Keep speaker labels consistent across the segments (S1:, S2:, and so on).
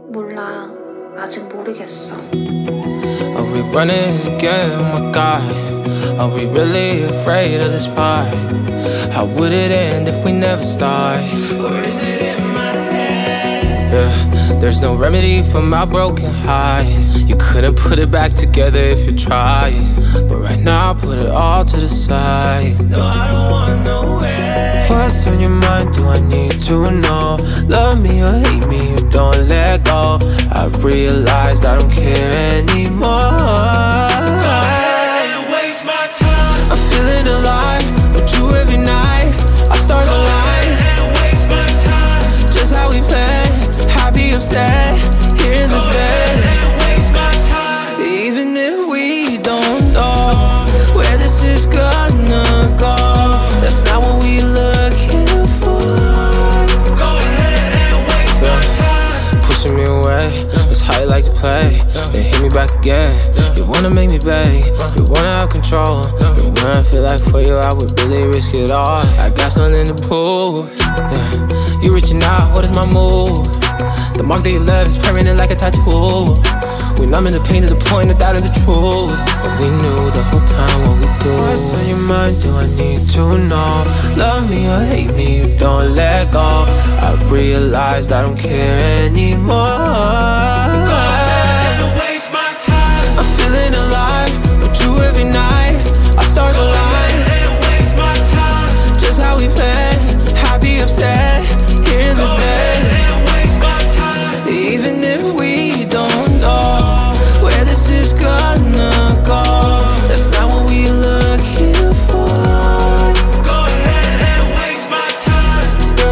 S1: 몰라. 아직 모르겠어.
S2: Are we running again, my God? Are we really afraid of this part? How would it end if we never start? Or is it in my head? Yeah, there's no remedy for my broken heart. You couldn't put it back together if you tried. But right now, put it all to the side. No, I don't want no way. What's on your mind? Do I need to know? Love me or hate me, you don't let go. I realized I don't care anymore. Go ahead and waste my time. I'm feeling alive with you every night. Our stars align. Go ahead and waste my time. Just how we play, happy, upset, here in this bed. Go ahead and waste my time. Even if we don't know where this is gonna go, that's not what we looking for. Go ahead and waste my time. Pushing me away, that's how you like to play. Then hit me back again. You wanna make me beg, you wanna have control. But when I feel like for you, I would really risk it all. I got something to prove. Yeah. You reaching out, what is my move? The mark that you left is permanent like a tattoo. We numb in the pain to the point of doubting the truth. But we knew the whole time what we do. What's on your mind? Do I need to know? Love me or hate me, you don't let go. I realized I don't care anymore. Go ahead and waste my time. I'm feeling alive with you every night. Our stars align. Go ahead and waste my time. Just how we play, happy, upset, here in this bed. Go ahead and waste my time. Even if we don't know where this is gonna go, that's not what we looking for. Go ahead and waste my time.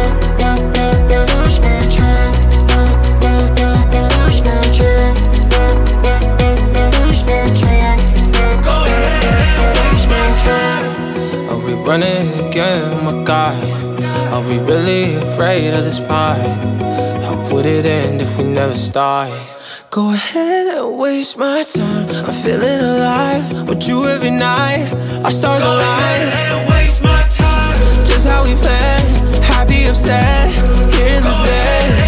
S2: Waste my time. Waste my time. Waste my time. Go ahead and waste my time. Are we running again, my God? Are we really afraid of this part? How would it end if we never start? Go ahead and waste my time. I'm feeling alive with you every night. Our stars align. Go ahead and waste my time. Just how we play, happy, upset, here in this bed.